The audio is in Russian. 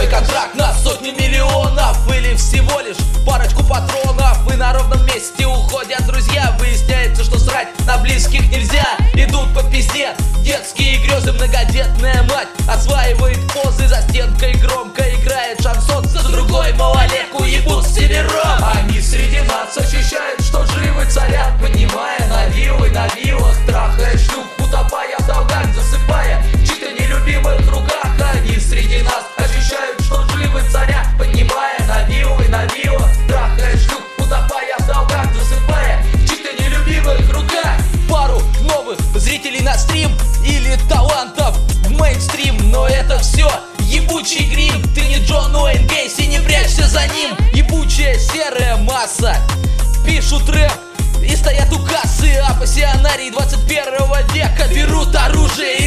контракт на сотни миллионов или всего лишь парочку патронов. И на ровном месте уходят друзья. Выясняется, что срать на близких нельзя. Идут по пизде детские грезы. Многодетная мать осваивает позы. За стенкой громко играет шансон. За другой малолетку ебут в стиле рок. Они среди нас ощущают, что живы, царят, поднимая на виллах, трахая шлюх, утопая в долгах, засыпая в чьих-то нелюбимых руках. Они среди нас ощущают, что живы, царят, поднимая на виллах, трахая шлюх, утопая в долгах, засыпая в чьих-то нелюбимых руках. Пару новых зрителей на стрим или талантов в мейнстрим, но это все ебучий грим. Ты не Джон Уэйн Гейси, не прячься за ним. Ебучая серая масса пишут рэп и стоят у кассы. А пассионарии 21 века берут оружие